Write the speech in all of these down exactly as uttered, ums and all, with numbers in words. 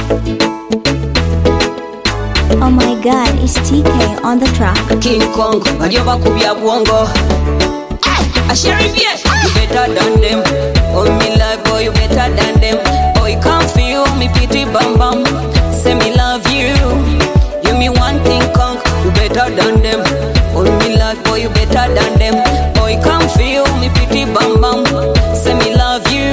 Oh my god, it's T K on the track. King Kong, Majoba Kubia Bongo. I share it, yeah. You better than them. Oh, me love, boy, you better than them. Boy, can't feel me, pity bam bam. Say me love you. You me one thing, Kong, you better than them. Oh, me love, boy, you better than them. Boy, can't feel me, pity bam bam. Say me love you.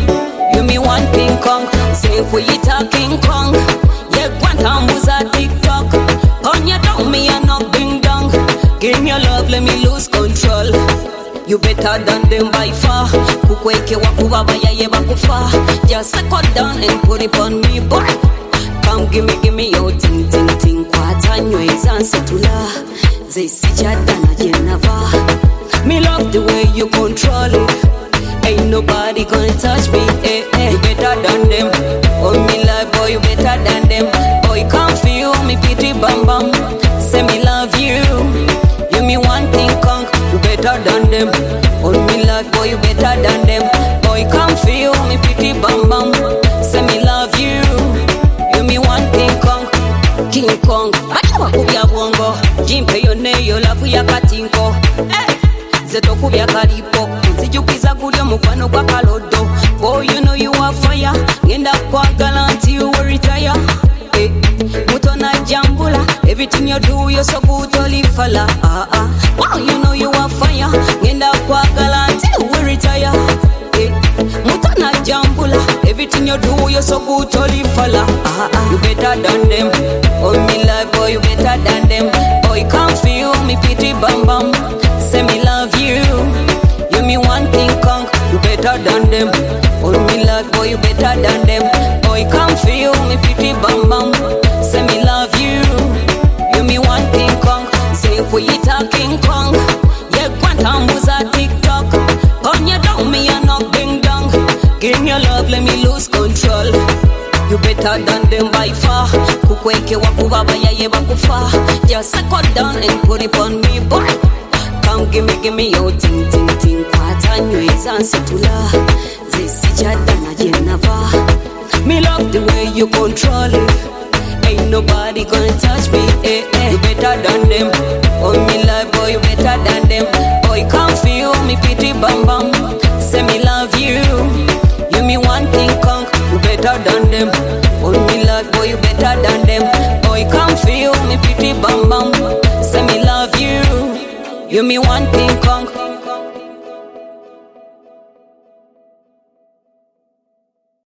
You me one thing, Kong. Say if we talk King Kong. Yeah, Guantamuza TikTok. On your dog, me a knock ding dong. Give me your love, let me lose control. You better than them by far. Kukweke wakuba bayaye bakufa. Just settle down and put it on me, boy. Come give me, give me your ting ting ting. Kwata nyweza nsitula. Zesijadana jenava. Me love the way you control it. Ain't nobody gonna touch me, eh, eh. You better than them. Oh, me love, boy, you better than them. Boy, can't feel me, pity bam bam. Say me love you. You me one thing, Kong, you better than them. Oh, me love, boy, you better than them. Boy, can't feel me, pity bam bam. Say me love you. You me one thing, Kong, King Kong. Majoba kubya bongo. Jimpe yone yo lafu ya katinko. Eh, zeto kubya kalipo. Sijukiza kulyo mukwano kwa kalodo. Boy, you know you are fire. Ngenda kwa galanti you will retire. Eh, muto na jambula. Everything you do, you're so good, only fella. Ah ah. Wow, you know you are fire. Ngenda kwa galanti you will retire. Eh, muto na jambula. Everything you do, you're so good, only fella. Ah ah. You better than them. Oh me love, boy, you better than them. Boy, can't feel me, pity bam bam. Say me love you. You me one thing, Kong, you better than them. Oh me love, boy, you better than them. Boy, can't feel me, pity bam bam. Say me love you. You me one thing, Kong. Say if we talk King Kong. Yeah, Guantamuza TikTok. On your dog, me a knock ding dong. Give me your love, let me lose control. You better than them by far. Kukweke wakuba bayaye bakufa. Just settle down and put it on me, boy. Come give me, give me your ting ting ting. Kwata nyweza nsitula. Zesijadana jenava. Me love the way you control it. Ain't nobody gonna touch me, eh, eh. You better than them. Oh me love, boy, you better than them. Boy, can't feel me, pity bam bam. Say me love you. You me one thing, Kong, you better than them. Oh me love, boy, you better than them. Boy, can't feel me, pity bam bam. Say me love you. You me one thing, Kong.